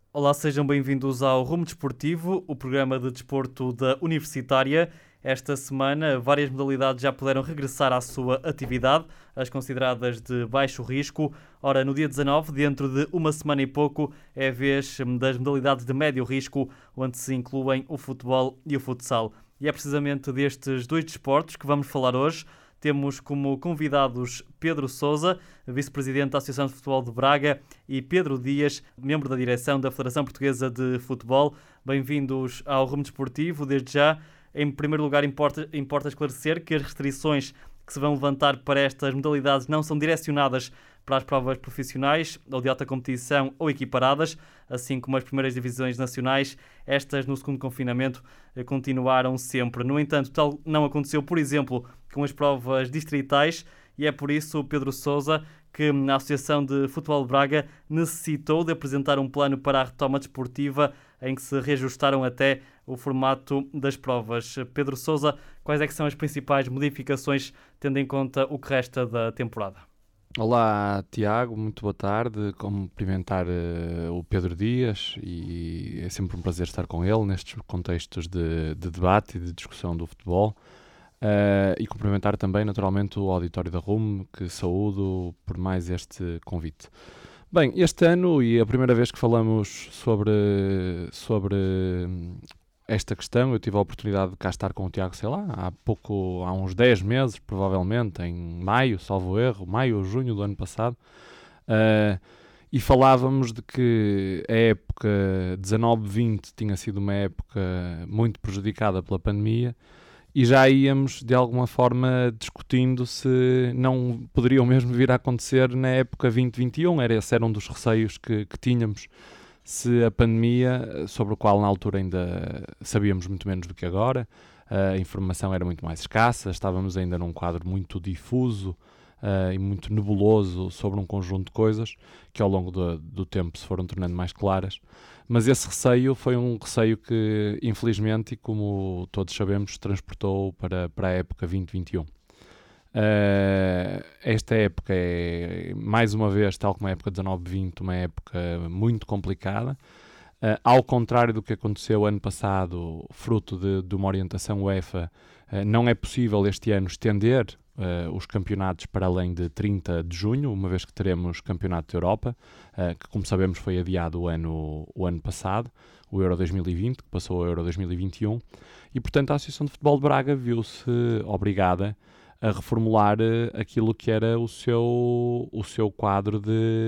Olá, sejam bem-vindos ao Rumo Desportivo, o programa de desporto da Universitária. Esta semana, várias modalidades já puderam regressar à sua atividade, as consideradas de baixo risco. Ora, no dia 19, dentro de uma semana e pouco, é a vez das modalidades de médio risco, onde se incluem o futebol e o futsal. E é precisamente destes dois desportos que vamos falar hoje. Temos como convidados Pedro Sousa, vice-presidente da Associação de Futebol de Braga, e Pedro Dias, membro da direção da Federação Portuguesa de Futebol. Bem-vindos ao Rumo Desportivo. Desde já, em primeiro lugar, importa esclarecer que as restrições que se vão levantar para estas modalidades não são direcionadas para as provas profissionais ou de alta competição ou equiparadas, assim como as primeiras divisões nacionais. Estas, no segundo confinamento, continuaram sempre. No entanto, tal não aconteceu, por exemplo, com as provas distritais, e é por isso, Pedro Sousa, que a Associação de Futebol de Braga necessitou de apresentar um plano para a retoma desportiva em que se reajustaram até o formato das provas. Pedro Sousa, quais é que são as principais modificações, tendo em conta o que resta da temporada? Olá, Tiago, muito boa tarde. Cumprimentar o Pedro Dias, e é sempre um prazer estar com ele nestes contextos de debate e de discussão do futebol. E cumprimentar também, naturalmente, o auditório da RUM, que saúdo por mais este convite. Bem, este ano, e a primeira vez que falamos sobre esta questão, eu tive a oportunidade de cá estar com o Tiago, sei lá, há uns 10 meses, provavelmente, em maio, salvo erro, maio ou junho do ano passado, e falávamos de que a época 19-20 tinha sido uma época muito prejudicada pela pandemia, e já íamos, de alguma forma, discutindo se não poderiam mesmo vir a acontecer na época 2021. Esse era um dos receios que tínhamos, se a pandemia, sobre o qual na altura ainda sabíamos muito menos do que agora, a informação era muito mais escassa, estávamos ainda num quadro muito difuso e muito nebuloso sobre um conjunto de coisas que ao longo do tempo se foram tornando mais claras. Mas esse receio foi um receio que, infelizmente, e como todos sabemos, se transportou para a época 2021. Esta época é, mais uma vez, tal como a época 19-20, uma época muito complicada. Ao contrário do que aconteceu ano passado, fruto de uma orientação UEFA, não é possível este ano estender os campeonatos para além de 30 de junho, uma vez que teremos Campeonato da Europa, que, como sabemos, foi adiado o ano passado, o Euro 2020, que passou ao Euro 2021, e, portanto, a Associação de Futebol de Braga viu-se obrigada a reformular aquilo que era o seu quadro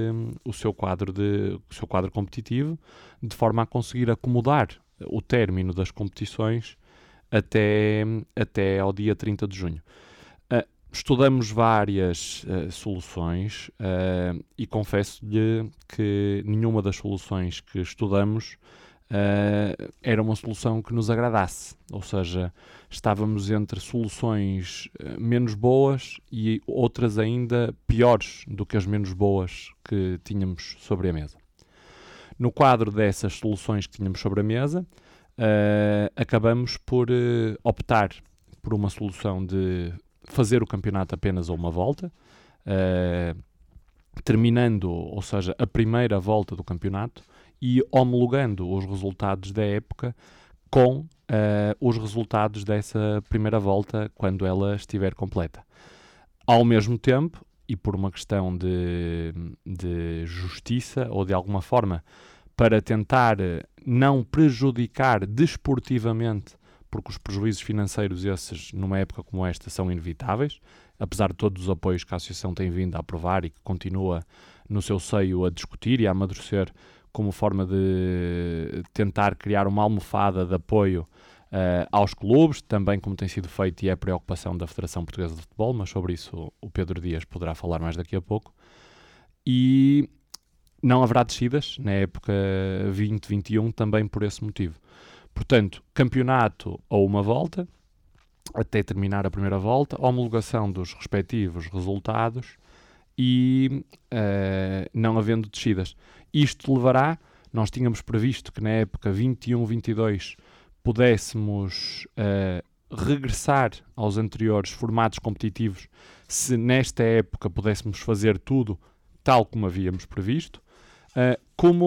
competitivo, de forma a conseguir acomodar o término das competições até ao dia 30 de junho. Estudamos várias soluções e confesso-lhe que nenhuma das soluções que estudamos era uma solução que nos agradasse, ou seja, estávamos entre soluções menos boas e outras ainda piores do que as menos boas que tínhamos sobre a mesa. No quadro dessas soluções que tínhamos sobre a mesa, acabamos por optar por uma solução de fazer o campeonato apenas a uma volta, terminando, ou seja, a primeira volta do campeonato, e homologando os resultados da época com os resultados dessa primeira volta quando ela estiver completa. Ao mesmo tempo, e por uma questão de justiça ou de alguma forma, para tentar não prejudicar desportivamente, porque os prejuízos financeiros esses, numa época como esta, são inevitáveis, apesar de todos os apoios que a Associação tem vindo a aprovar e que continua no seu seio a discutir e a amadurecer como forma de tentar criar uma almofada de apoio aos clubes, também como tem sido feito e é a preocupação da Federação Portuguesa de Futebol, mas sobre isso o Pedro Dias poderá falar mais daqui a pouco. E não haverá descidas na época 2021 também por esse motivo. Portanto, campeonato a uma volta, até terminar a primeira volta, homologação dos respectivos resultados e não havendo descidas. Isto levará, nós tínhamos previsto que na época 21-22 pudéssemos regressar aos anteriores formatos competitivos, se nesta época pudéssemos fazer tudo tal como havíamos previsto. Como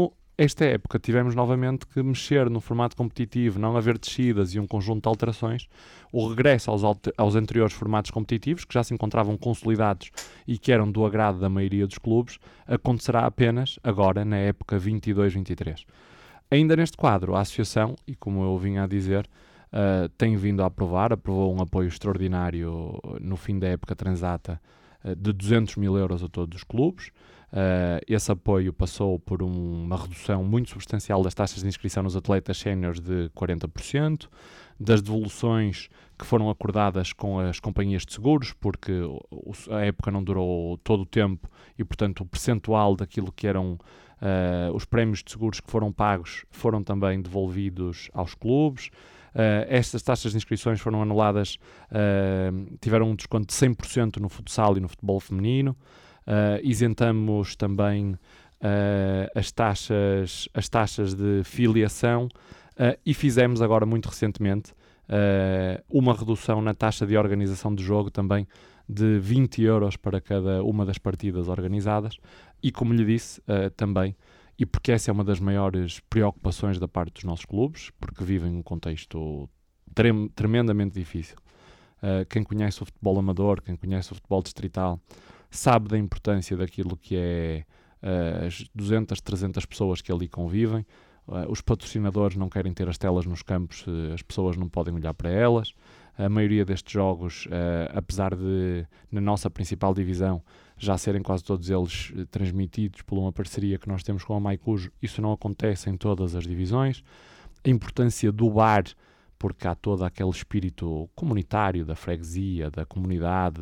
Esta época tivemos novamente que mexer no formato competitivo, não haver descidas e um conjunto de alterações. O regresso aos anteriores formatos competitivos, que já se encontravam consolidados e que eram do agrado da maioria dos clubes, acontecerá apenas agora, na época 22-23. Ainda neste quadro, a Associação, e como eu vinha a dizer, tem vindo a aprovou um apoio extraordinário no fim da época transata de 200 mil euros a todos os clubes. Esse apoio passou por uma redução muito substancial das taxas de inscrição nos atletas séniores de 40%, das devoluções que foram acordadas com as companhias de seguros, porque a época não durou todo o tempo e, portanto, o percentual daquilo que eram os prémios de seguros que foram pagos foram também devolvidos aos clubes. Estas taxas de inscrições foram anuladas, tiveram um desconto de 100% no futsal e no futebol feminino. Isentamos também as taxas de filiação e fizemos agora, muito recentemente, uma redução na taxa de organização de jogo também de 20 euros para cada uma das partidas organizadas. E, como lhe disse, também, e porque essa é uma das maiores preocupações da parte dos nossos clubes, porque vivem um contexto tremendamente difícil. Quem conhece o futebol amador, quem conhece o futebol distrital, sabe da importância daquilo que é as 200, 300 pessoas que ali convivem. Os patrocinadores não querem ter as telas nos campos, as pessoas não podem olhar para elas. A maioria destes jogos, apesar de, na nossa principal divisão, já serem quase todos eles transmitidos por uma parceria que nós temos com a Maicujo, isso não acontece em todas as divisões. A importância do bar, porque há todo aquele espírito comunitário da freguesia, da comunidade,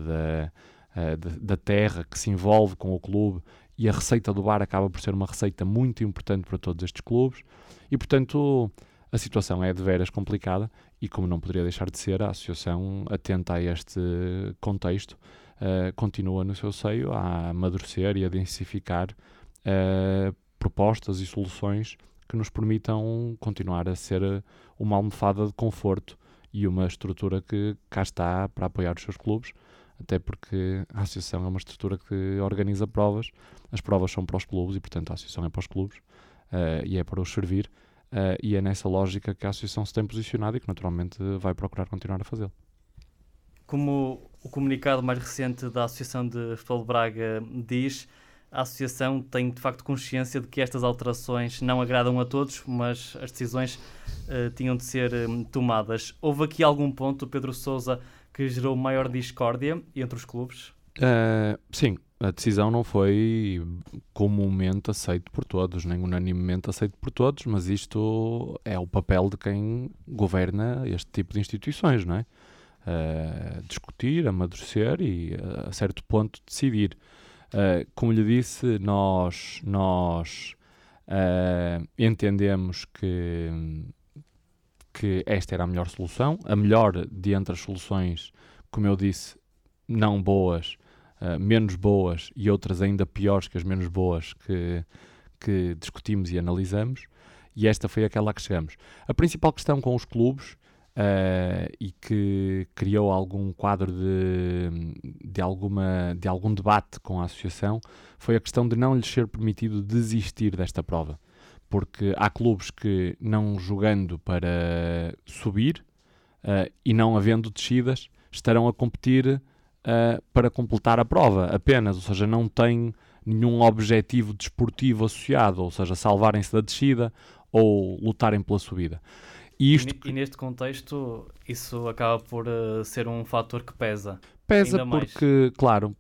da terra que se envolve com o clube, e a receita do bar acaba por ser uma receita muito importante para todos estes clubes, e portanto a situação é de veras complicada, e como não poderia deixar de ser, a Associação, atenta a este contexto, continua no seu seio a amadurecer e a densificar propostas e soluções que nos permitam continuar a ser uma almofada de conforto e uma estrutura que cá está para apoiar os seus clubes, até porque a Associação é uma estrutura que organiza provas, as provas são para os clubes e, portanto, a Associação é para os clubes e é para os servir, e é nessa lógica que a Associação se tem posicionado e que, naturalmente, vai procurar continuar a fazê-lo. Como o comunicado mais recente da Associação de Futebol de Braga diz, a Associação tem, de facto, consciência de que estas alterações não agradam a todos, mas as decisões tinham de ser tomadas. Houve aqui algum ponto, Pedro Sousa, que gerou maior discórdia entre os clubes? Sim, a decisão não foi comumente aceita por todos, nem unanimemente aceita por todos, mas isto é o papel de quem governa este tipo de instituições, não é? Discutir, amadurecer e, a certo ponto, decidir. Como lhe disse, nós entendemos que esta era a melhor solução, a melhor de entre as soluções, como eu disse, não boas, menos boas e outras ainda piores que as menos boas que discutimos e analisamos, e esta foi aquela a que chegamos. A principal questão com os clubes, e que criou algum quadro de algum debate com a Associação, foi a questão de não lhes ser permitido desistir desta prova. Porque há clubes que, não jogando para subir e não havendo descidas, estarão a competir para completar a prova apenas, ou seja, não têm nenhum objetivo desportivo associado, ou seja, salvarem-se da descida ou lutarem pela subida. E neste contexto, isso acaba por ser um fator que pesa. Pesa porque, claro,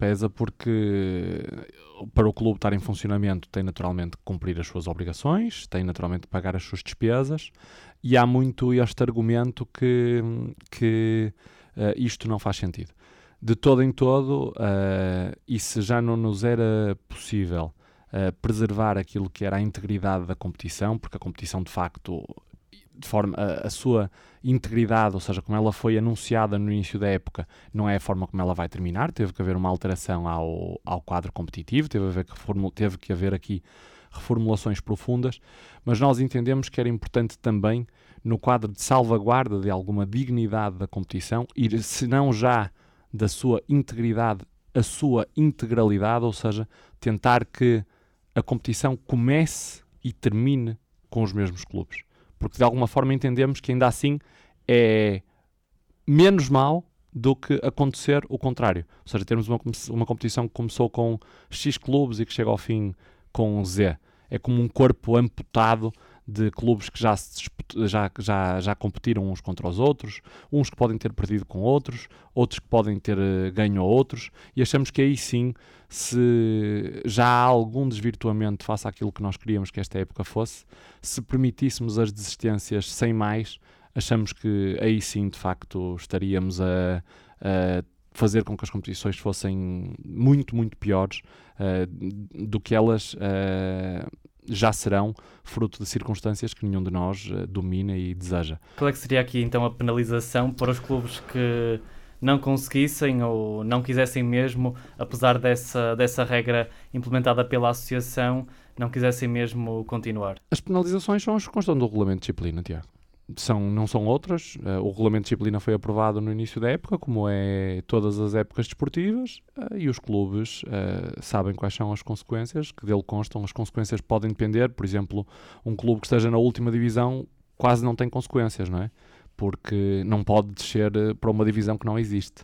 para o clube estar em funcionamento tem naturalmente que cumprir as suas obrigações, tem naturalmente que pagar as suas despesas, e há muito este argumento que isto não faz sentido. De todo em todo, e se já não nos era possível preservar aquilo que era a integridade da competição, porque a competição de facto, de forma a sua integridade, ou seja, como ela foi anunciada no início da época, não é a forma como ela vai terminar. Teve que haver uma alteração ao quadro competitivo, teve que haver aqui reformulações profundas, mas nós entendemos que era importante também, no quadro de salvaguarda de alguma dignidade da competição, ir, se não já da sua integridade, a sua integralidade, ou seja, tentar que a competição comece e termine com os mesmos clubes. Porque de alguma forma entendemos que ainda assim é menos mau do que acontecer o contrário. Ou seja, termos uma competição que começou com X clubes e que chega ao fim com Z. É como um corpo amputado de clubes que já competiram uns contra os outros, uns que podem ter perdido com outros que podem ter ganho a outros, e achamos que aí sim, se já há algum desvirtuamento face àquilo que nós queríamos que esta época fosse, se permitíssemos as desistências sem mais, achamos que aí sim, de facto, estaríamos a fazer com que as competições fossem muito, muito piores do que elas já serão, fruto de circunstâncias que nenhum de nós domina e deseja. Qual é que seria aqui então a penalização para os clubes que não conseguissem ou não quisessem mesmo, apesar dessa regra implementada pela associação, não quisessem mesmo continuar? As penalizações são as que constam do regulamento de disciplina, Tiago. Não são outras. O regulamento de disciplina foi aprovado no início da época, como é todas as épocas desportivas, e os clubes sabem quais são as consequências que dele constam. As consequências podem depender, por exemplo, um clube que esteja na última divisão quase não tem consequências, não é? Porque não pode descer para uma divisão que não existe.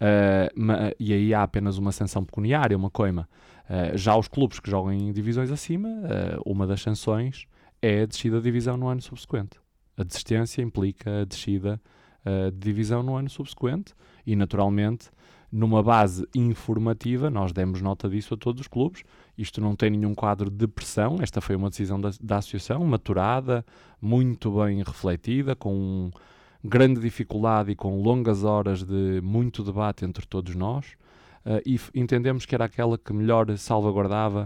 E aí há apenas uma sanção pecuniária, uma coima. Já os clubes que jogam em divisões acima, uma das sanções é a descida da divisão no ano subsequente. A desistência implica a descida de divisão no ano subsequente e, naturalmente, numa base informativa, nós demos nota disso a todos os clubes. Isto não tem nenhum quadro de pressão, esta foi uma decisão da associação, maturada, muito bem refletida, com grande dificuldade e com longas horas de muito debate entre todos nós, e entendemos que era aquela que melhor salvaguardava,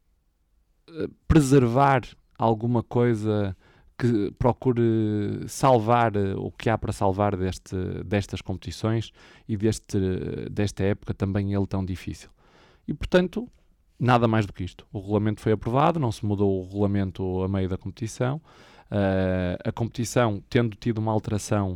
preservar alguma coisa que procure salvar o que há para salvar destas competições e desta época também ele tão difícil. E, portanto, nada mais do que isto. O regulamento foi aprovado, não se mudou o regulamento a meio da competição. A competição, tendo tido uma alteração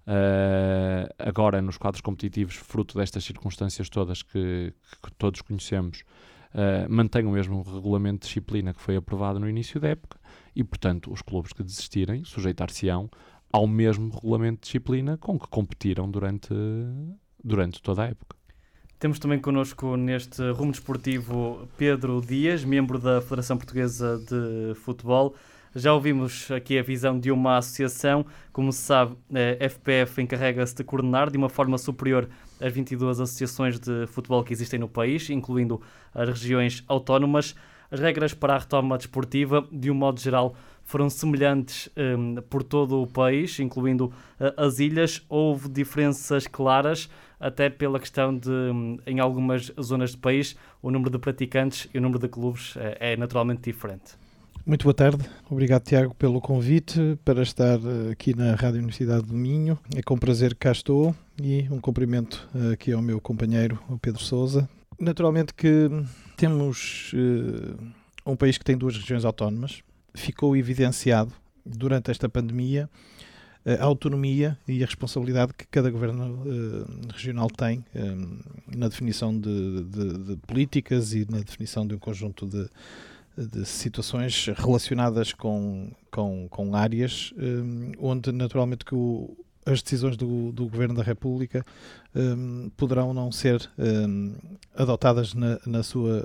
agora nos quadros competitivos, fruto destas circunstâncias todas que todos conhecemos, mantém o mesmo regulamento de disciplina que foi aprovado no início da época e, portanto, os clubes que desistirem sujeitar-se-ão ao mesmo regulamento de disciplina com que competiram durante toda a época. Temos também connosco neste rumo desportivo Pedro Dias, membro da Federação Portuguesa de Futebol. Já ouvimos aqui a visão de uma associação. Como se sabe, a FPF encarrega-se de coordenar de uma forma superior as 22 associações de futebol que existem no país, incluindo as regiões autónomas. As regras para a retoma desportiva, de um modo geral, foram semelhantes por todo o país, incluindo as ilhas. Houve diferenças claras, até pela questão de, em algumas zonas do país, o número de praticantes e o número de clubes é naturalmente diferente. Muito boa tarde. Obrigado, Tiago, pelo convite para estar aqui na Rádio Universidade do Minho. É com prazer que cá estou e um cumprimento aqui ao meu companheiro, o Pedro Sousa. Naturalmente que temos um país que tem 2 regiões autónomas. Ficou evidenciado durante esta pandemia a autonomia e a responsabilidade que cada governo regional tem na definição de políticas e na definição de um conjunto de situações relacionadas com áreas onde naturalmente que as decisões do Governo da República poderão não ser adotadas na sua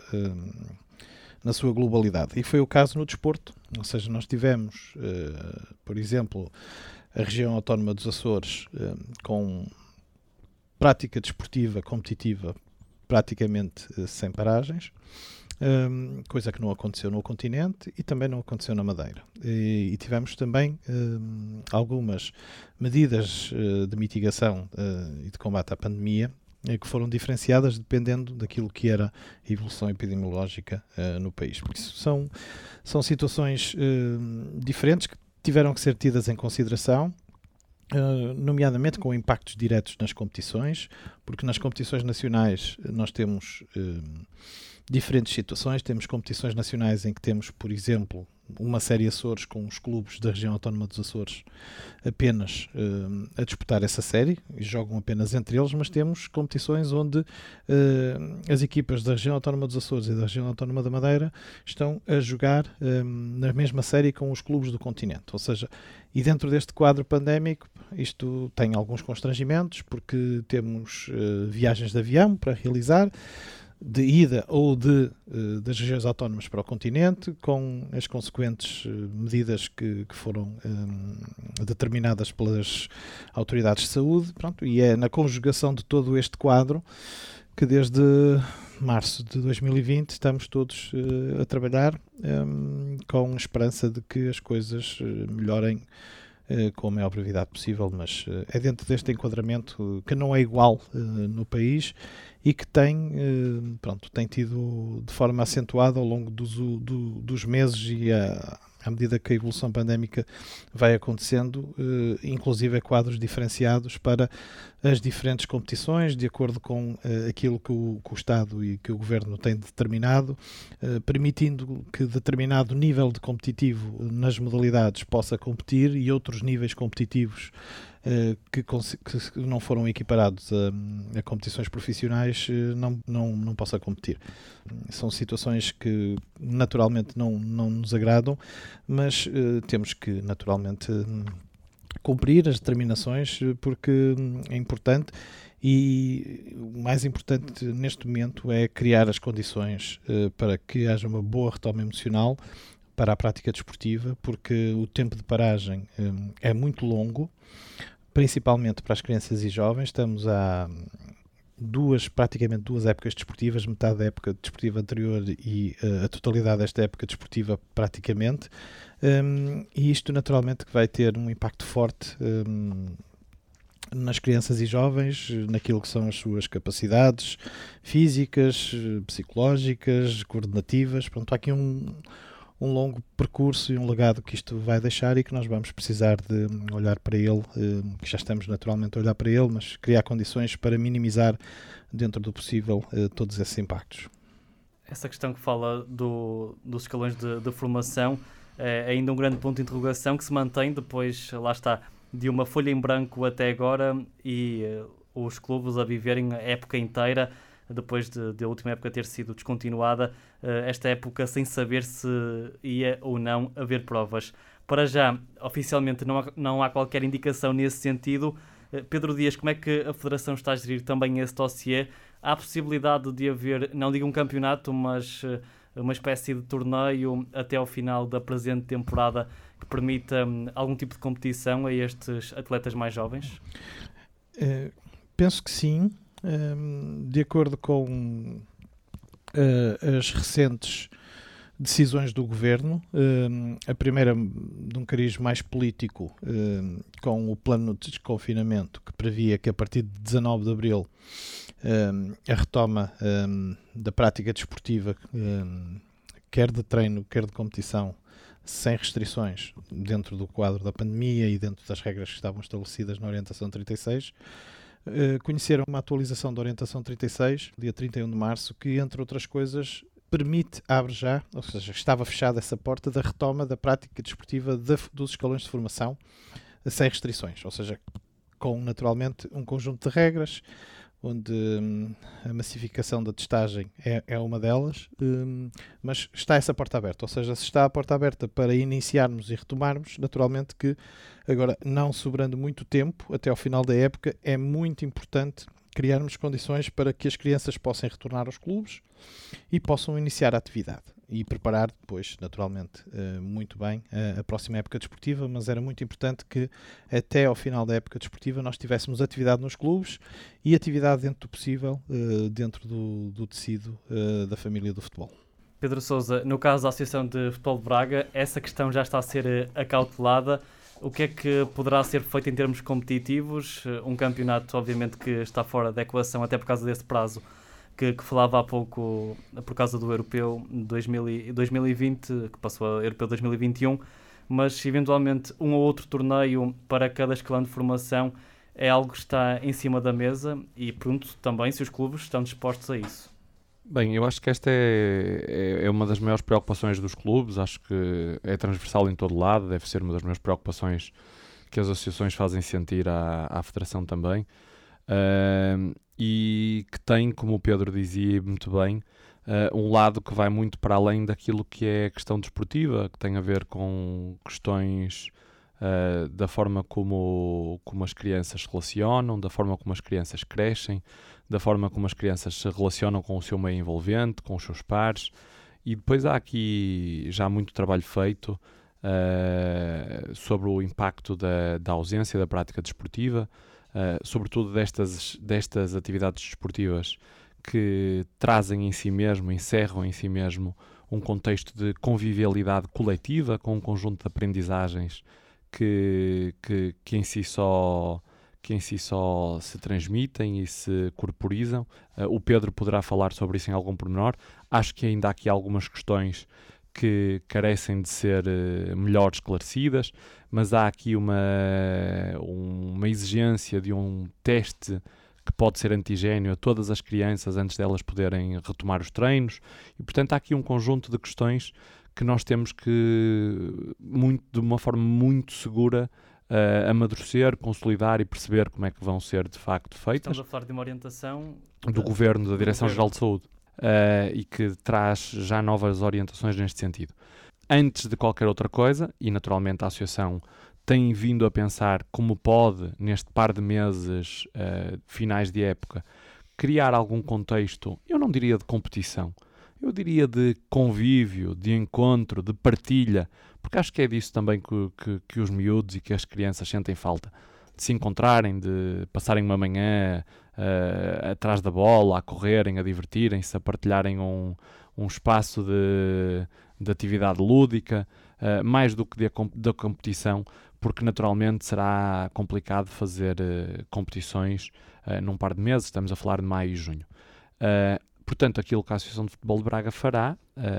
globalidade. E foi o caso no desporto, ou seja, nós tivemos, por exemplo, a região autónoma dos Açores com prática desportiva competitiva praticamente sem paragens, coisa que não aconteceu no continente e também não aconteceu na Madeira. E tivemos também algumas medidas de mitigação e de combate à pandemia que foram diferenciadas dependendo daquilo que era a evolução epidemiológica no país. Por isso são situações diferentes que tiveram que ser tidas em consideração, nomeadamente com impactos diretos nas competições, porque nas competições nacionais nós temos diferentes situações. Temos competições nacionais em que temos, por exemplo, uma série Açores com os clubes da região autónoma dos Açores apenas a disputar essa série e jogam apenas entre eles, mas temos competições onde as equipas da região autónoma dos Açores e da região autónoma da Madeira estão a jogar na mesma série com os clubes do continente, ou seja, e dentro deste quadro pandémico isto tem alguns constrangimentos porque temos viagens de avião para realizar, de ida ou das regiões autónomas para o continente, com as consequentes medidas que foram determinadas pelas autoridades de saúde. Pronto, e é na conjugação de todo este quadro que desde março de 2020 estamos todos a trabalhar com esperança de que as coisas melhorem com a maior brevidade possível, mas é dentro deste enquadramento que não é igual no país e que tem tido de forma acentuada ao longo dos meses e à medida que a evolução pandémica vai acontecendo, inclusive quadros diferenciados para as diferentes competições, de acordo com aquilo que o Estado e que o Governo têm determinado, permitindo que determinado nível de competitivo nas modalidades possa competir e outros níveis competitivos que não foram equiparados a competições profissionais não possa competir. São situações que naturalmente não nos agradam, mas temos que naturalmente cumprir as determinações porque é importante e o mais importante neste momento é criar as condições para que haja uma boa retoma emocional para a prática desportiva, porque o tempo de paragem é muito longo, principalmente para as crianças e jovens. Estamos há praticamente duas épocas desportivas, metade da época desportiva anterior e a totalidade desta época desportiva praticamente, e isto naturalmente que vai ter um impacto forte nas crianças e jovens, naquilo que são as suas capacidades físicas, psicológicas, coordenativas. Pronto, há aqui um longo percurso e um legado que isto vai deixar e que nós vamos precisar de olhar para ele, que já estamos naturalmente a olhar para ele, mas criar condições para minimizar, dentro do possível, todos esses impactos. Essa questão que fala dos escalões de formação é ainda um grande ponto de interrogação que se mantém depois, lá está, de uma folha em branco até agora e os clubes a viverem a época inteira, depois de a última época ter sido descontinuada, esta época sem saber se ia ou não haver provas. Para já, oficialmente, não há qualquer indicação nesse sentido. Pedro Dias, como é que a Federação está a gerir também esse dossiê? Há a possibilidade de haver, não digo um campeonato, mas uma espécie de torneio até ao final da presente temporada que permita algum tipo de competição a estes atletas mais jovens? Penso que sim. De acordo com as recentes decisões do Governo, a primeira de um cariz mais político, com o plano de desconfinamento que previa que a partir de 19 de Abril a retoma da prática desportiva, quer de treino, quer de competição, sem restrições dentro do quadro da pandemia e dentro das regras que estavam estabelecidas na Orientação 36, conheceram uma atualização da Orientação 36, dia 31 de março, que, entre outras coisas, abre já, ou seja, estava fechada essa porta da retoma da prática desportiva dos escalões de formação sem restrições, ou seja, com naturalmente um conjunto de regras, onde a massificação da testagem é uma delas, mas está essa porta aberta, ou seja, se está a porta aberta para iniciarmos e retomarmos, naturalmente que agora, não sobrando muito tempo até ao final da época, é muito importante criarmos condições para que as crianças possam retornar aos clubes e possam iniciar a atividade e preparar depois, naturalmente, muito bem a próxima época desportiva, mas era muito importante que até ao final da época desportiva nós tivéssemos atividade nos clubes e atividade dentro do possível, dentro do tecido da família do futebol. Pedro Sousa, no caso da Associação de Futebol de Braga, essa questão já está a ser acautelada. O que é que poderá ser feito em termos competitivos? Um campeonato, obviamente, que está fora da equação até por causa desse prazo que falava há pouco, por causa do Europeu 2020, que passou a Europeu 2021, mas eventualmente um ou outro torneio para cada escalão de formação é algo que está em cima da mesa e pergunto também se os clubes estão dispostos a isso. Bem, eu acho que esta é uma das maiores preocupações dos clubes, acho que é transversal em todo lado, deve ser uma das maiores preocupações que as associações fazem sentir à Federação também, e que tem, como o Pedro dizia muito bem, um lado que vai muito para além daquilo que é a questão desportiva, que tem a ver com questões da forma como as crianças se relacionam, da forma como as crianças crescem, da forma como as crianças se relacionam com o seu meio envolvente, com os seus pares, e depois há aqui já muito trabalho feito sobre o impacto da ausência da prática desportiva, sobretudo destas atividades desportivas que trazem em si mesmo, encerram em si mesmo um contexto de convivialidade coletiva, com um conjunto de aprendizagens que em si só se transmitem e se corporizam. O Pedro poderá falar sobre isso em algum pormenor. Acho que ainda há aqui algumas questões que carecem de ser melhor esclarecidas, mas há aqui uma exigência de um teste que pode ser antigénio a todas as crianças antes delas poderem retomar os treinos, e portanto há aqui um conjunto de questões que nós temos que, de uma forma muito segura, amadurecer, consolidar e perceber como é que vão ser de facto feitas. Estamos a falar de uma orientação do Governo, da Direção-Geral de Saúde, e que traz já novas orientações neste sentido. Antes de qualquer outra coisa, e naturalmente a Associação tem vindo a pensar como pode, neste par de meses finais de época, criar algum contexto, eu não diria de competição, eu diria de convívio, de encontro, de partilha, porque acho que é disso também que os miúdos e que as crianças sentem falta, de se encontrarem, de passarem uma manhã atrás da bola, a correrem, a divertirem-se, a partilharem um espaço de atividade lúdica, mais do que da competição, porque naturalmente será complicado fazer competições num par de meses, estamos a falar de maio e junho. Portanto, aquilo que a Associação de Futebol de Braga fará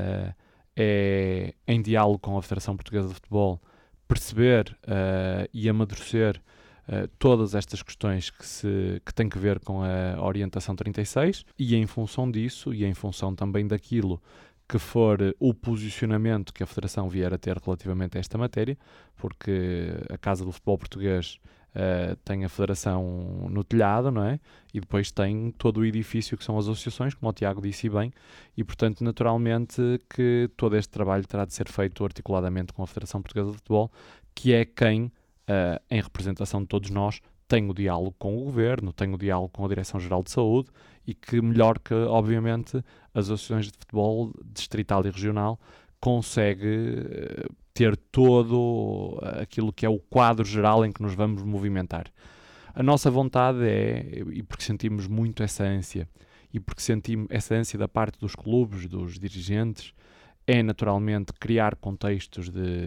é, em diálogo com a Federação Portuguesa de Futebol, perceber e amadurecer todas estas questões que têm que ver com a Orientação 36, e em função disso, e em função também daquilo que for o posicionamento que a Federação vier a ter relativamente a esta matéria, porque a Casa do Futebol Português tem a Federação no telhado, não é? E depois tem todo o edifício que são as associações, como o Tiago disse bem, e portanto naturalmente que todo este trabalho terá de ser feito articuladamente com a Federação Portuguesa de Futebol, que é quem, em representação de todos nós, tem o diálogo com o Governo, tem o diálogo com a Direção-Geral de Saúde, e que melhor que, obviamente, as associações de futebol distrital e regional consegue ter todo aquilo que é o quadro geral em que nos vamos movimentar. A nossa vontade e porque sentimos muito essa ânsia, e porque sentimos essa ânsia da parte dos clubes, dos dirigentes, é naturalmente criar contextos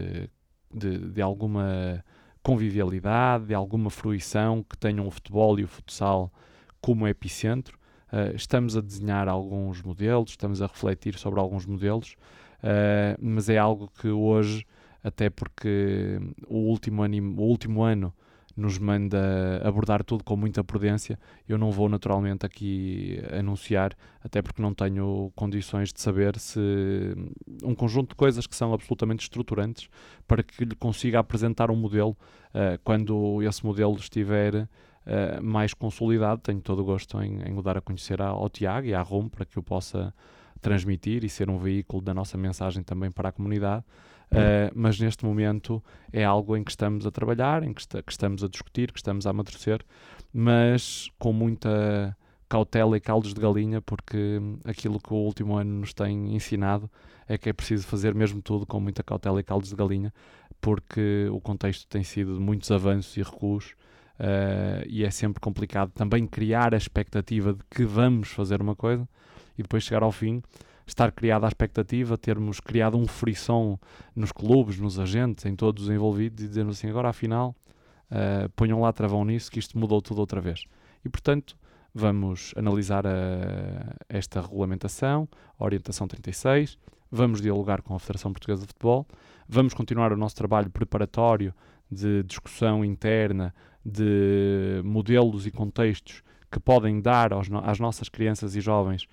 de alguma convivialidade, de alguma fruição, que tenham o futebol e o futsal como epicentro. Estamos a desenhar alguns modelos, estamos a refletir sobre alguns modelos, mas é algo que hoje, até porque o último ano nos manda abordar tudo com muita prudência, eu não vou naturalmente aqui anunciar, até porque não tenho condições de saber se um conjunto de coisas que são absolutamente estruturantes para que lhe consiga apresentar um modelo. Quando esse modelo estiver mais consolidado, tenho todo o gosto em o dar a conhecer ao Tiago e à RUM, para que o possa transmitir e ser um veículo da nossa mensagem também para a comunidade. Mas neste momento é algo em que estamos a trabalhar, em que estamos a discutir, que estamos a amadurecer, mas com muita cautela e caldos de galinha, porque aquilo que o último ano nos tem ensinado é que é preciso fazer mesmo tudo com muita cautela e caldos de galinha, porque o contexto tem sido de muitos avanços e recuos, e é sempre complicado também criar a expectativa de que vamos fazer uma coisa e depois chegar ao fim, estar criada a expectativa, termos criado um frisson nos clubes, nos agentes, em todos os envolvidos, e dizendo assim, agora afinal ponham lá travão nisso, que isto mudou tudo outra vez. E portanto vamos analisar esta regulamentação, a Orientação 36, vamos dialogar com a Federação Portuguesa de Futebol, vamos continuar o nosso trabalho preparatório de discussão interna, de modelos e contextos que podem dar às nossas crianças e jovens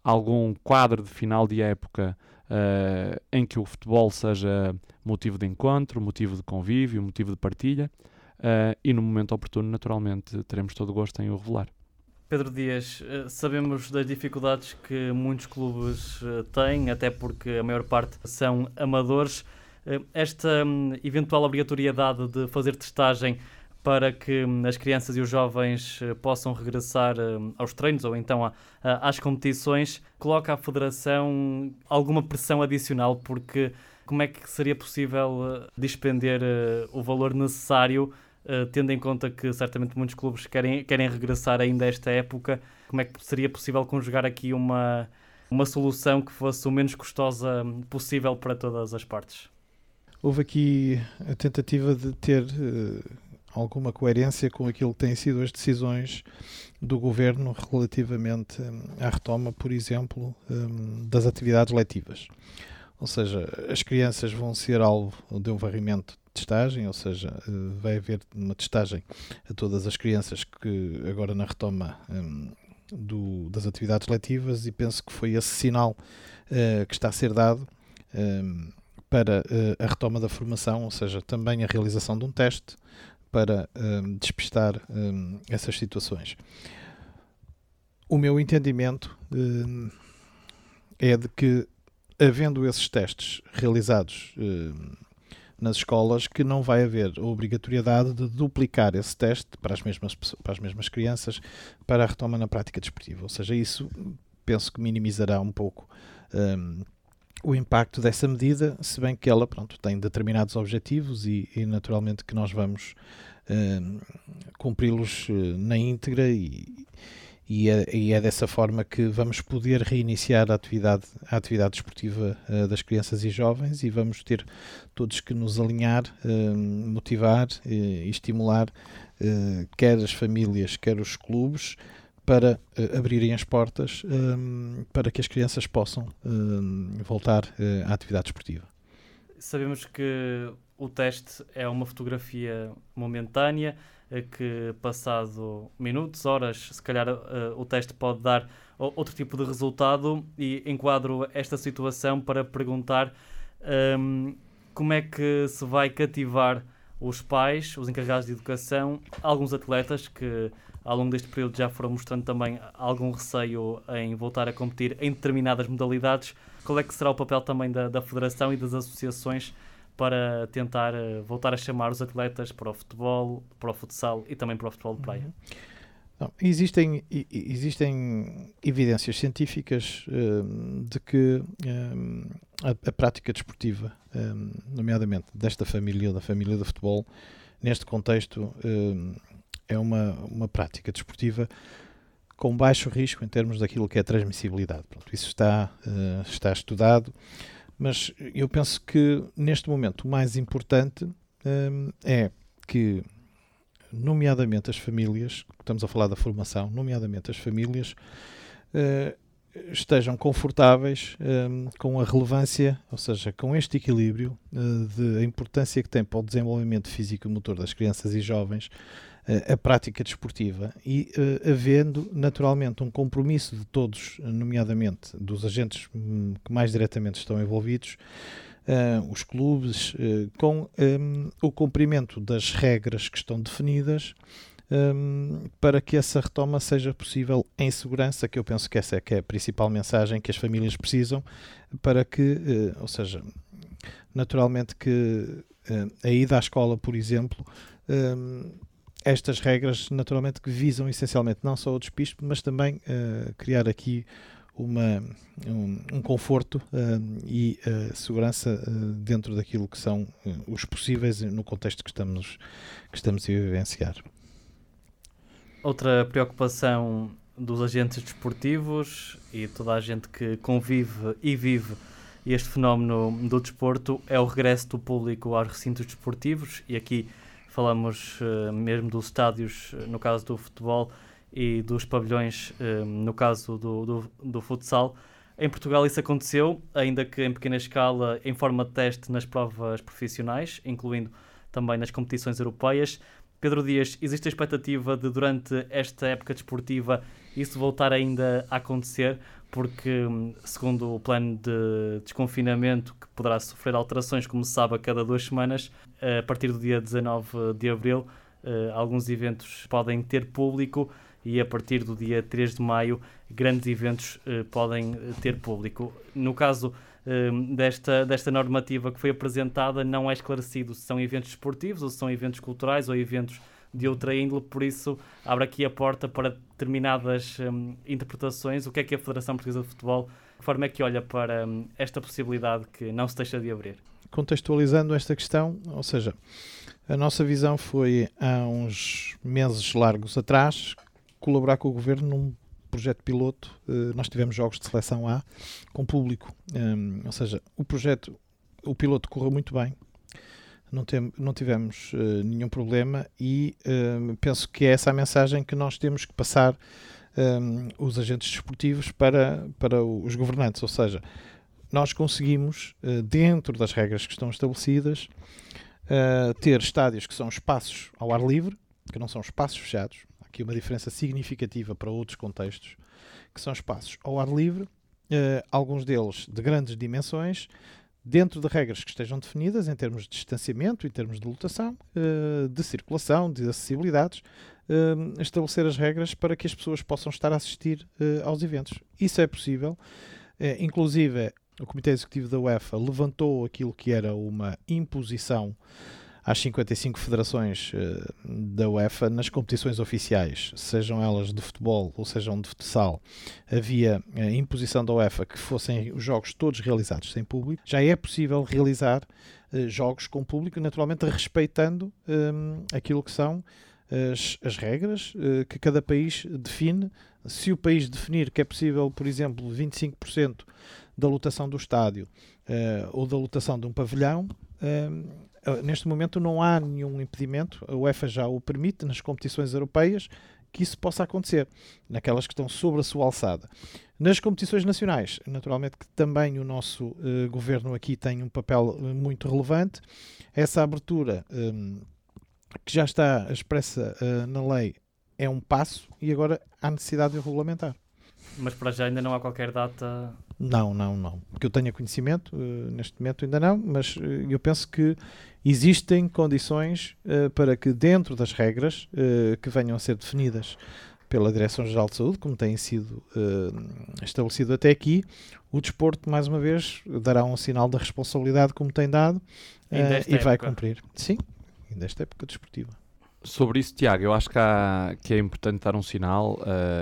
algum quadro de final de época em que o futebol seja motivo de encontro, motivo de convívio, motivo de partilha, e no momento oportuno, naturalmente, teremos todo o gosto em o revelar. Pedro Dias, sabemos das dificuldades que muitos clubes têm, até porque a maior parte são amadores. Esta eventual obrigatoriedade de fazer testagem para que as crianças e os jovens possam regressar aos treinos ou então às competições, coloca à Federação alguma pressão adicional, porque como é que seria possível despender o valor necessário, tendo em conta que certamente muitos clubes querem regressar ainda a esta época? Como é que seria possível conjugar aqui uma solução que fosse o menos custosa possível para todas as partes? Houve aqui a tentativa de ter alguma coerência com aquilo que têm sido as decisões do Governo relativamente à retoma, por exemplo, das atividades letivas. Ou seja, as crianças vão ser alvo de um varrimento de testagem, ou seja, vai haver uma testagem a todas as crianças que agora na retoma das atividades letivas, e penso que foi esse sinal que está a ser dado para a retoma da formação, ou seja, também a realização de um teste para despistar essas situações. O meu entendimento é de que, havendo esses testes realizados nas escolas, que não vai haver a obrigatoriedade de duplicar esse teste para as mesmas crianças para a retoma na prática desportiva. Ou seja, isso penso que minimizará um pouco o impacto dessa medida, se bem que ela tem determinados objetivos e naturalmente que nós vamos cumpri-los na íntegra e é dessa forma que vamos poder reiniciar a atividade desportiva das crianças e jovens, e vamos ter todos que nos alinhar, motivar e estimular quer as famílias, quer os clubes, para abrirem as portas para que as crianças possam voltar à atividade desportiva. Sabemos que o teste é uma fotografia momentânea, que passado minutos, horas, se calhar o teste pode dar outro tipo de resultado, e enquadro esta situação para perguntar como é que se vai cativar os pais, os encarregados de educação, alguns atletas que ao longo deste período já foram mostrando também algum receio em voltar a competir em determinadas modalidades. Qual é que será o papel também da Federação e das associações para tentar voltar a chamar os atletas para o futebol, para o futsal e também para o futebol de praia? Não, existem evidências científicas de que a prática desportiva, nomeadamente desta família, da família do futebol, neste contexto é uma prática desportiva com baixo risco em termos daquilo que é a transmissibilidade. Pronto, isso está estudado, mas eu penso que neste momento o mais importante é que, nomeadamente as famílias, estamos a falar da formação, nomeadamente as famílias, estejam confortáveis com a relevância, ou seja, com este equilíbrio da importância que tem para o desenvolvimento físico e motor das crianças e jovens a prática desportiva, e havendo naturalmente um compromisso de todos, nomeadamente dos agentes que mais diretamente estão envolvidos, os clubes, com o cumprimento das regras que estão definidas, para que essa retoma seja possível em segurança, que eu penso que essa é a principal mensagem que as famílias precisam, para que, ou seja, naturalmente que a ida à escola, por exemplo, estas regras naturalmente que visam essencialmente não só o despiste, mas também criar aqui um conforto e segurança dentro daquilo que são os possíveis no contexto que estamos a vivenciar. Outra preocupação dos agentes desportivos e toda a gente que convive e vive este fenómeno do desporto é o regresso do público aos recintos desportivos, e aqui falamos mesmo dos estádios, no caso do futebol, e dos pavilhões, no caso do futsal. Em Portugal isso aconteceu, ainda que em pequena escala, em forma de teste nas provas profissionais, incluindo também nas competições europeias. Pedro Dias, existe a expectativa de, durante esta época desportiva, isso voltar ainda a acontecer? Porque, segundo o plano de desconfinamento, que poderá sofrer alterações, como se sabe, a cada 2 semanas, a partir do dia 19 de abril, alguns eventos podem ter público e a partir do dia 3 de maio, grandes eventos podem ter público. No caso desta normativa que foi apresentada, não é esclarecido se são eventos esportivos ou se são eventos culturais ou eventos de outra índole, por isso abre aqui a porta para determinadas interpretações. O que é a Federação Portuguesa de Futebol, de que forma é que olha para esta possibilidade que não se deixa de abrir? Contextualizando esta questão, ou seja, a nossa visão foi há uns meses largos atrás colaborar com o Governo num projeto piloto. Nós tivemos jogos de seleção A com público, ou seja, o piloto correu muito bem. Não tivemos nenhum problema e penso que é essa a mensagem que nós temos que passar os agentes desportivos para os governantes, ou seja, nós conseguimos, dentro das regras que estão estabelecidas, ter estádios que são espaços ao ar livre, que não são espaços fechados. Há aqui uma diferença significativa para outros contextos, que são espaços ao ar livre, alguns deles de grandes dimensões, dentro de regras que estejam definidas em termos de distanciamento, em termos de lotação, de circulação, de acessibilidades, estabelecer as regras para que as pessoas possam estar a assistir aos eventos. Isso é possível. Inclusive, o Comitê Executivo da UEFA levantou aquilo que era uma imposição às 55 federações da UEFA nas competições oficiais, sejam elas de futebol ou sejam de futsal. Havia a imposição da UEFA que fossem os jogos todos realizados sem público. Já é possível realizar jogos com público, naturalmente respeitando aquilo que são as regras que cada país define. Se o país definir que é possível, por exemplo, 25% da lotação do estádio ou da lotação de um pavilhão, neste momento não há nenhum impedimento, a UEFA já o permite nas competições europeias, que isso possa acontecer, naquelas que estão sobre a sua alçada. Nas competições nacionais, naturalmente que também o nosso governo aqui tem um papel muito relevante. Essa abertura que já está expressa na lei é um passo e agora há necessidade de regulamentar. Mas para já ainda não há qualquer data? Não. Que eu tenha conhecimento, neste momento ainda não, mas eu penso que existem condições para que dentro das regras que venham a ser definidas pela Direção-Geral de Saúde, como tem sido estabelecido até aqui, o desporto, mais uma vez, dará um sinal da responsabilidade como tem dado e vai cumprir. Sim, nesta época desportiva. Sobre isso, Tiago, eu acho que é importante dar um sinal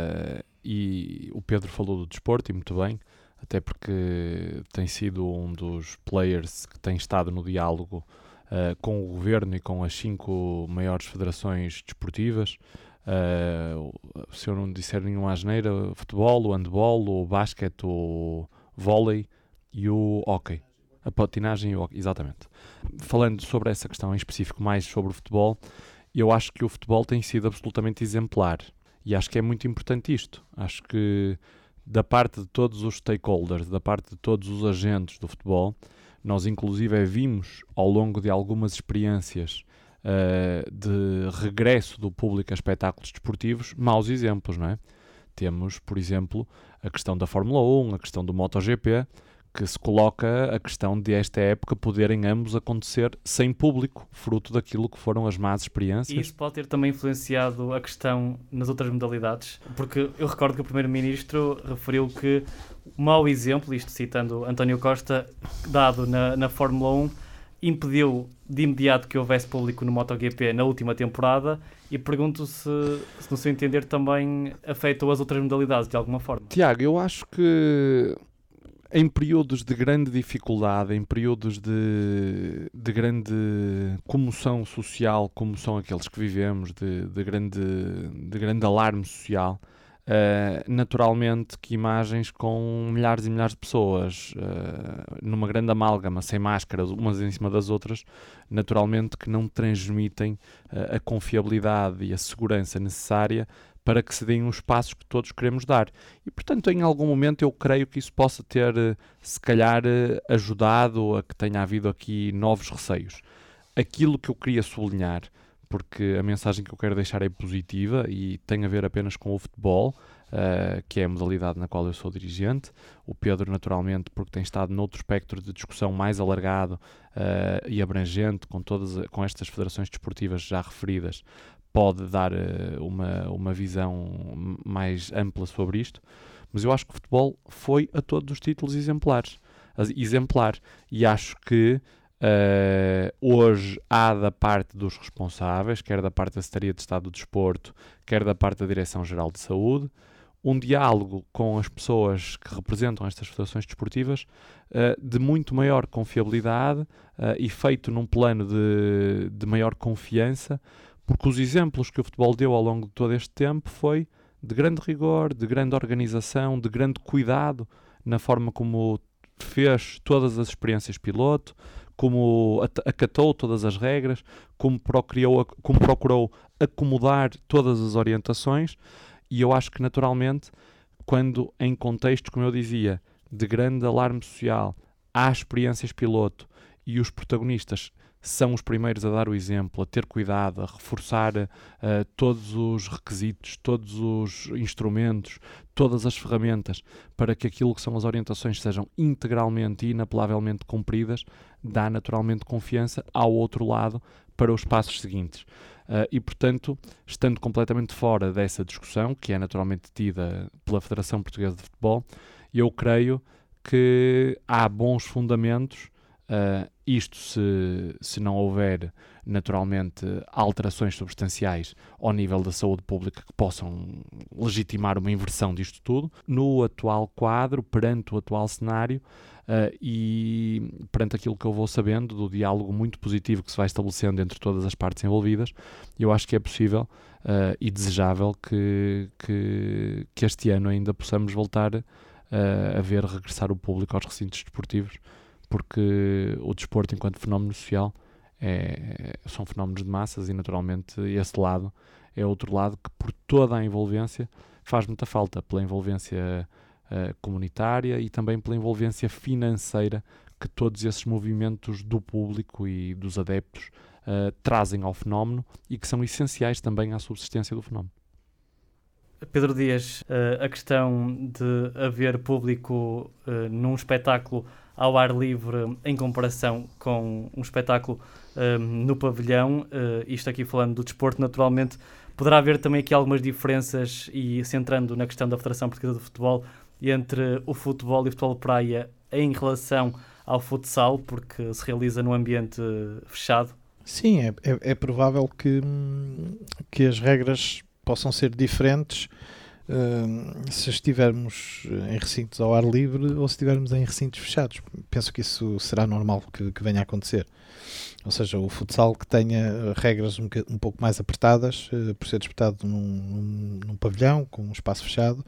e o Pedro falou do desporto e muito bem, até porque tem sido um dos players que tem estado no diálogo com o Governo e com as 5 maiores federações desportivas. Se eu não disser nenhuma asneira, o futebol, o handball, o basquete, o vôlei e o hóquei. A patinagem e o hóquei, exatamente. Falando sobre essa questão em específico, mais sobre o futebol, eu acho que o futebol tem sido absolutamente exemplar e acho que é muito importante isto. Acho que da parte de todos os stakeholders, da parte de todos os agentes do futebol, nós inclusive vimos ao longo de algumas experiências de regresso do público a espetáculos desportivos maus exemplos, não é? Temos, por exemplo, a questão da Fórmula 1, a questão do MotoGP, que se coloca a questão de esta época poderem ambos acontecer sem público, fruto daquilo que foram as más experiências. E isso pode ter também influenciado a questão nas outras modalidades, porque eu recordo que o Primeiro-Ministro referiu que o mau exemplo, isto citando António Costa, dado na Fórmula 1, impediu de imediato que houvesse público no MotoGP na última temporada e pergunto se no seu entender também afetou as outras modalidades de alguma forma. Tiago, eu acho que em períodos de grande dificuldade, em períodos de grande comoção social, como são aqueles que vivemos, de grande alarme social, naturalmente que imagens com milhares e milhares de pessoas numa grande amálgama, sem máscaras, umas em cima das outras, naturalmente que não transmitem a confiabilidade e a segurança necessária para que se deem os passos que todos queremos dar. E, portanto, em algum momento eu creio que isso possa ter, se calhar, ajudado a que tenha havido aqui novos receios. Aquilo que eu queria sublinhar, porque a mensagem que eu quero deixar é positiva e tem a ver apenas com o futebol, que é a modalidade na qual eu sou dirigente. O Pedro, naturalmente, porque tem estado noutro espectro de discussão mais alargado e abrangente, com estas federações desportivas já referidas, pode dar uma visão mais ampla sobre isto. Mas eu acho que o futebol foi a todos os títulos exemplar. E acho que hoje há da parte dos responsáveis, quer da parte da Secretaria de Estado do Desporto, quer da parte da Direção-Geral de Saúde, um diálogo com as pessoas que representam estas federações desportivas de muito maior confiabilidade e feito num plano de maior confiança, porque os exemplos que o futebol deu ao longo de todo este tempo foi de grande rigor, de grande organização, de grande cuidado na forma como fez todas as experiências piloto, como acatou todas as regras, como procurou acomodar todas as orientações. E eu acho que, naturalmente, quando em contextos, como eu dizia, de grande alarme social, há experiências piloto e os protagonistas são os primeiros a dar o exemplo, a ter cuidado, a reforçar todos os requisitos, todos os instrumentos, todas as ferramentas para que aquilo que são as orientações sejam integralmente e inapelavelmente cumpridas, dá naturalmente confiança ao outro lado para os passos seguintes. E, portanto, estando completamente fora dessa discussão, que é naturalmente tida pela Federação Portuguesa de Futebol, eu creio que há bons fundamentos, isto se não houver naturalmente alterações substanciais ao nível da saúde pública que possam legitimar uma inversão disto tudo, no atual quadro, perante o atual cenário, e perante aquilo que eu vou sabendo do diálogo muito positivo que se vai estabelecendo entre todas as partes envolvidas, eu acho que é possível e desejável que este ano ainda possamos voltar a ver regressar o público aos recintos desportivos, porque o desporto enquanto fenómeno social são fenómenos de massas e naturalmente esse lado é outro lado que por toda a envolvência faz muita falta, pela envolvência comunitária e também pela envolvência financeira que todos esses movimentos do público e dos adeptos trazem ao fenómeno e que são essenciais também à subsistência do fenómeno. Pedro Dias, a questão de haver público num espetáculo ao ar livre em comparação com um espetáculo no pavilhão, isto aqui falando do desporto, naturalmente poderá haver também aqui algumas diferenças, e centrando na questão da Federação Portuguesa de Futebol, entre o futebol e o futebol de praia em relação ao futsal, porque se realiza num ambiente fechado. Sim, é provável que as regras possam ser diferentes se estivermos em recintos ao ar livre ou se estivermos em recintos fechados. Penso que isso será normal que venha a acontecer. Ou seja, o futsal que tenha regras um pouco mais apertadas, por ser disputado num pavilhão com um espaço fechado,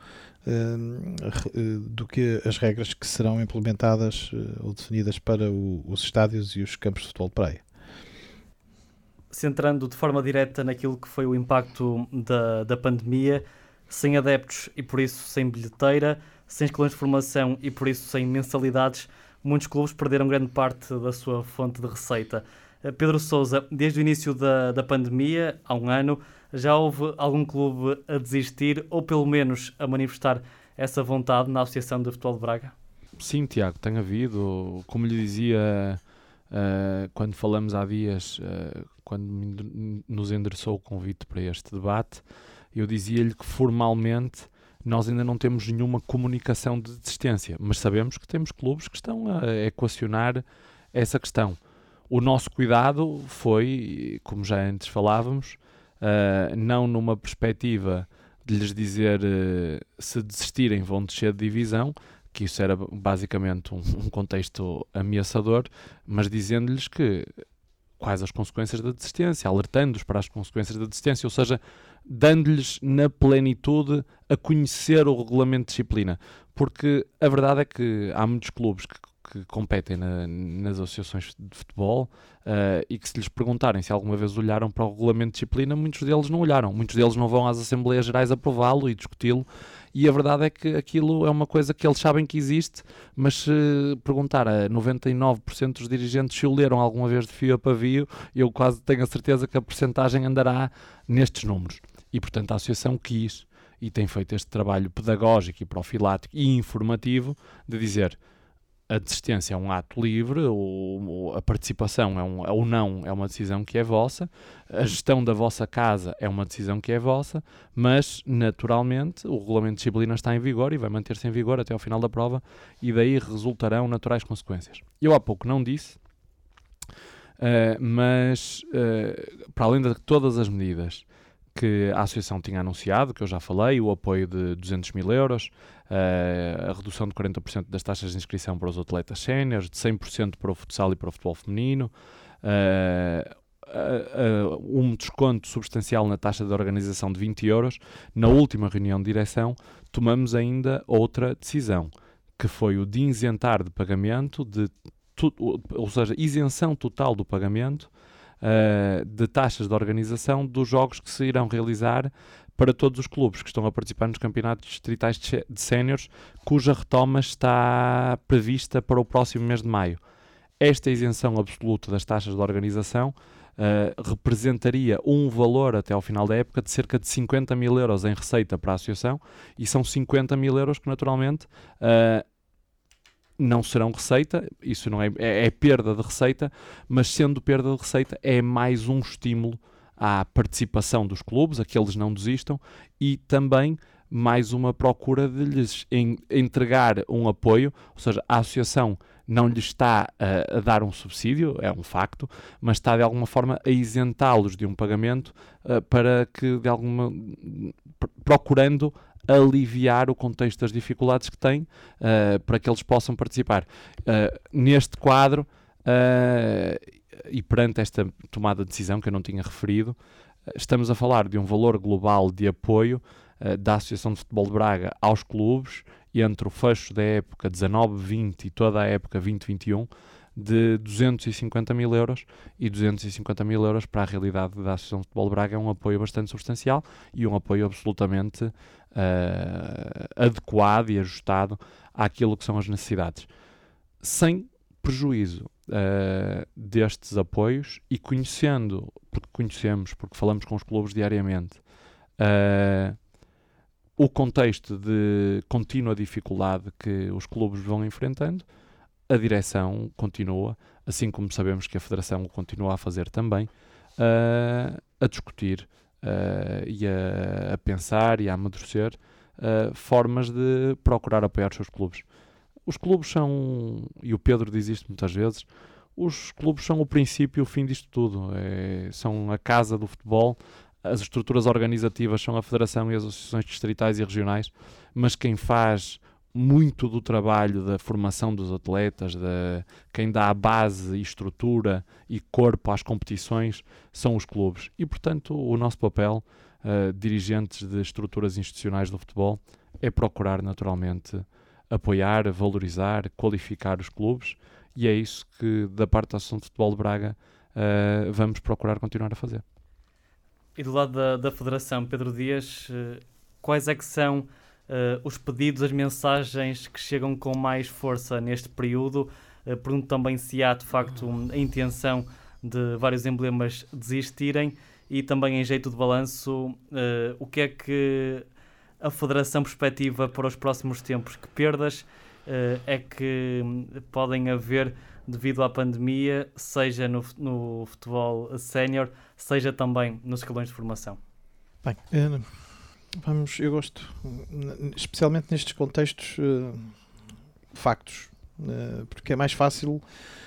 do que as regras que serão implementadas ou definidas para os estádios e os campos de futebol de praia. Centrando de forma direta naquilo que foi o impacto da pandemia, sem adeptos e por isso sem bilheteira, sem escalões de formação e por isso sem mensalidades, muitos clubes perderam grande parte da sua fonte de receita. Pedro Sousa, desde o início da pandemia, há um ano, já houve algum clube a desistir ou pelo menos a manifestar essa vontade na Associação de Futebol de Braga? Sim, Tiago, tem havido. Como lhe dizia quando falamos há dias, quando nos endereçou o convite para este debate, eu dizia-lhe que formalmente nós ainda não temos nenhuma comunicação de desistência, mas sabemos que temos clubes que estão a equacionar essa questão. O nosso cuidado foi, como já antes falávamos, não numa perspectiva de lhes dizer se desistirem vão descer de divisão, que isso era basicamente um contexto ameaçador, mas dizendo-lhes que quais as consequências da desistência, alertando-os para as consequências da desistência, ou seja, dando-lhes na plenitude a conhecer o regulamento de disciplina. Porque a verdade é que há muitos clubes que competem nas associações de futebol e que se lhes perguntarem se alguma vez olharam para o regulamento de disciplina, muitos deles não olharam. Muitos deles não vão às Assembleias Gerais aprová-lo e discuti-lo E a verdade é que aquilo é uma coisa que eles sabem que existe, mas se perguntar a 99% dos dirigentes se o leram alguma vez de fio a pavio, eu quase tenho a certeza que a percentagem andará nestes números. E, portanto, a Associação quis e tem feito este trabalho pedagógico e profilático e informativo de dizer: a desistência é um ato livre, a participação ou não é uma decisão que é vossa, a gestão da vossa casa é uma decisão que é vossa, mas, naturalmente, o regulamento de disciplina está em vigor e vai manter-se em vigor até ao final da prova, e daí resultarão naturais consequências. Eu há pouco não disse, mas, para além de todas as medidas que a Associação tinha anunciado, que eu já falei, o apoio de 200 mil euros, a redução de 40% das taxas de inscrição para os atletas séniores, de 100% para o futsal e para o futebol feminino, um desconto substancial na taxa de organização de 20 euros, na última reunião de direção tomamos ainda outra decisão, que foi o de isentar de pagamento, ou seja, isenção total do pagamento de taxas de organização dos jogos que se irão realizar para todos os clubes que estão a participar nos campeonatos distritais de séniores, cuja retoma está prevista para o próximo mês de maio. Esta isenção absoluta das taxas de organização representaria um valor até ao final da época de cerca de 50 mil euros em receita para a Associação, e são 50 mil euros que naturalmente não serão receita, isso não é perda de receita, mas sendo perda de receita é mais um estímulo à participação dos clubes, a que eles não desistam, e também mais uma procura de lhes entregar um apoio, ou seja, a Associação não lhes está a dar um subsídio, é um facto, mas está de alguma forma a isentá-los de um pagamento para que procurando aliviar o contexto das dificuldades que têm para que eles possam participar. Neste quadro, e perante esta tomada de decisão que eu não tinha referido, estamos a falar de um valor global de apoio da Associação de Futebol de Braga aos clubes entre o fecho da época 19-20 e toda a época 20-21 de 250 mil euros, e 250 mil euros para a realidade da Associação de Futebol de Braga é um apoio bastante substancial e um apoio absolutamente adequado e ajustado àquilo que são as necessidades, sem prejuízo destes apoios, e conhecendo, porque falamos com os clubes diariamente, o contexto de contínua dificuldade que os clubes vão enfrentando, a direção continua, assim como sabemos que a Federação continua a fazer também, a discutir e a pensar e a amadurecer formas de procurar apoiar os seus clubes. Os clubes são, e o Pedro diz isto muitas vezes, os clubes são o princípio e o fim disto tudo. São a casa do futebol, as estruturas organizativas são a Federação e as associações distritais e regionais, mas quem faz muito do trabalho da formação dos atletas, quem dá a base e estrutura e corpo às competições, são os clubes. E, portanto, o nosso papel, dirigentes de estruturas institucionais do futebol, é procurar naturalmente apoiar, valorizar, qualificar os clubes, e é isso que, da parte da Associação de Futebol de Braga, vamos procurar continuar a fazer. E do lado da Federação, Pedro Dias, quais é que são os pedidos, as mensagens que chegam com mais força neste período? Pergunto também se há, de facto, a intenção de vários emblemas desistirem, e também em jeito de balanço, o que é que a Federação perspectiva para os próximos tempos? Que perdas é que podem haver devido à pandemia, seja no futebol sénior, seja também nos escalões de formação? Bem, eu gosto, especialmente nestes contextos, factos, porque é mais fácil.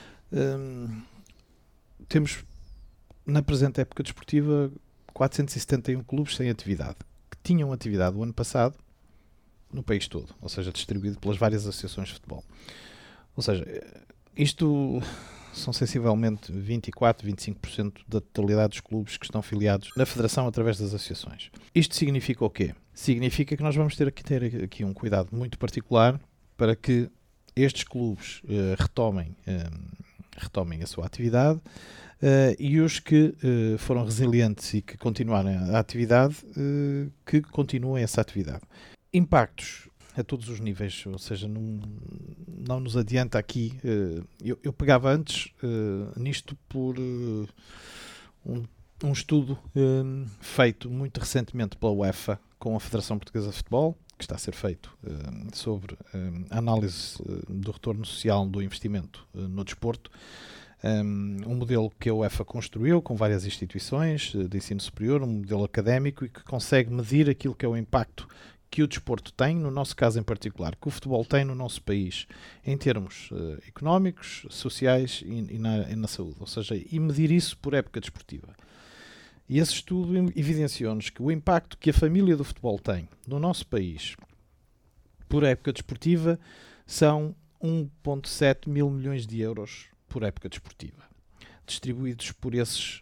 Temos, na presente época desportiva, 471 clubes sem atividade, que tinham atividade o ano passado no país todo, ou seja, distribuído pelas várias associações de futebol. Ou seja, isto são sensivelmente 24, 25% da totalidade dos clubes que estão filiados na Federação através das associações. Isto significa o quê? Significa que nós vamos ter aqui um cuidado muito particular para que estes clubes retomem a sua atividade, e os que foram resilientes e que continuarem a atividade, que continuem essa atividade. Impactos a todos os níveis, ou seja, não nos adianta aqui. Eu pegava antes nisto por um estudo feito muito recentemente pela UEFA com a Federação Portuguesa de Futebol, que está a ser feito sobre a análise do retorno social do investimento no desporto. Um modelo que a UEFA construiu com várias instituições de ensino superior, um modelo académico e que consegue medir aquilo que é o impacto que o desporto tem, no nosso caso em particular, que o futebol tem no nosso país, em termos económicos, sociais e na saúde, ou seja, e medir isso por época desportiva. E esse estudo evidenciou-nos que o impacto que a família do futebol tem no nosso país por época desportiva são 1,7 mil milhões de euros por época desportiva, distribuídos por esses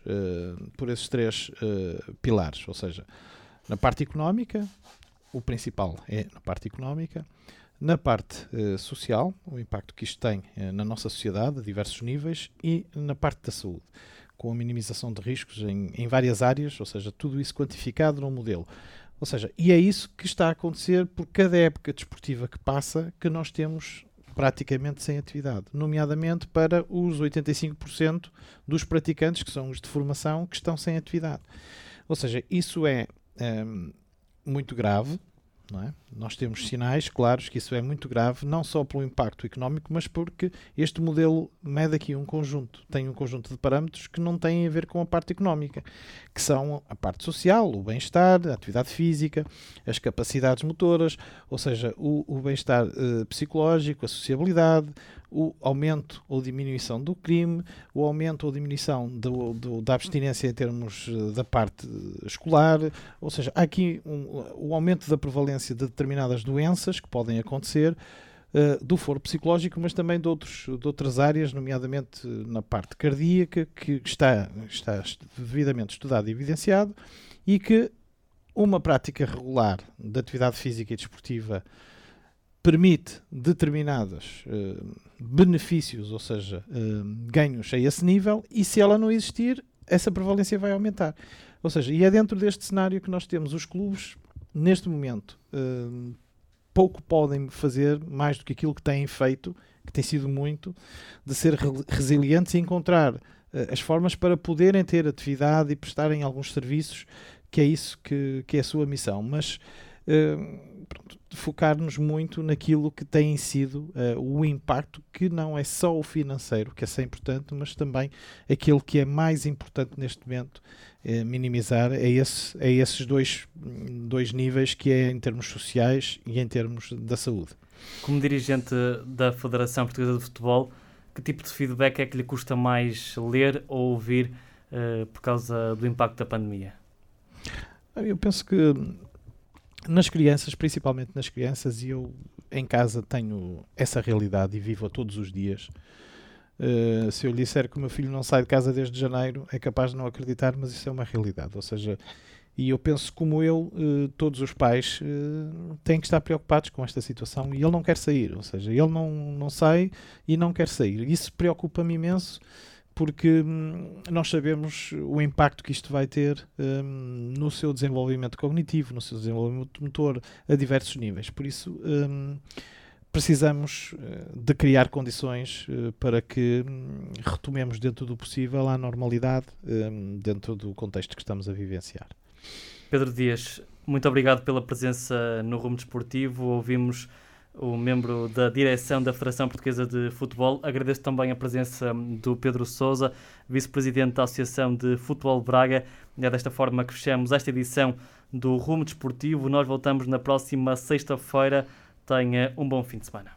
três pilares, ou seja, na parte económica, o principal é na parte económica, na parte social, o impacto que isto tem na nossa sociedade, a diversos níveis, e na parte da saúde, com a minimização de riscos em várias áreas, ou seja, tudo isso quantificado num modelo. Ou seja, e é isso que está a acontecer por cada época desportiva que passa, que nós temos praticamente sem atividade, nomeadamente para os 85% dos praticantes, que são os de formação, que estão sem atividade. Ou seja, isso é muito grave, não é? Nós temos sinais claros que isso é muito grave, não só pelo impacto económico, mas porque este modelo mede aqui tem um conjunto de parâmetros que não têm a ver com a parte económica, que são a parte social, o bem-estar, a atividade física, as capacidades motoras, ou seja, o bem-estar psicológico, a sociabilidade, o aumento ou diminuição do crime, o aumento ou diminuição da abstinência em termos da parte escolar, ou seja, há aqui o aumento da prevalência de determinadas doenças que podem acontecer, do foro psicológico, mas também de outras áreas, nomeadamente na parte cardíaca, que está devidamente estudado e evidenciado, e que uma prática regular de atividade física e desportiva permite determinados benefícios, ou seja, ganhos a esse nível, e se ela não existir, essa prevalência vai aumentar. Ou seja, e é dentro deste cenário que nós temos os clubes, neste momento, pouco podem fazer mais do que aquilo que têm feito, que tem sido muito, de ser resilientes e encontrar as formas para poderem ter atividade e prestarem alguns serviços, que é isso que é a sua missão. Mas focar-nos muito naquilo que tem sido o impacto, que não é só o financeiro, que é importante, mas também aquilo que é mais importante neste momento, minimizar, é esses dois níveis, que é em termos sociais e em termos da saúde. Como dirigente da Federação Portuguesa de Futebol, que tipo de feedback é que lhe custa mais ler ou ouvir por causa do impacto da pandemia? Eu penso que nas crianças, principalmente nas crianças, e eu em casa tenho essa realidade e vivo-a todos os dias. Se eu lhe disser que o meu filho não sai de casa desde janeiro, é capaz de não acreditar, mas isso é uma realidade. Ou seja, e eu penso como todos os pais têm que estar preocupados com esta situação, e ele não quer sair, ou seja, ele não sai e não quer sair. Isso preocupa-me imenso, porque nós sabemos o impacto que isto vai ter no seu desenvolvimento cognitivo, no seu desenvolvimento motor, a diversos níveis. Por isso, precisamos de criar condições para que retomemos, dentro do possível, a normalidade dentro do contexto que estamos a vivenciar. Pedro Dias, muito obrigado pela presença no Rumo Desportivo. Ouvimos o membro da direção da Federação Portuguesa de Futebol. Agradeço também a presença do Pedro Sousa, vice-presidente da Associação de Futebol de Braga. É desta forma que fechamos esta edição do Rumo Desportivo. Nós voltamos na próxima sexta-feira. Tenha um bom fim de semana.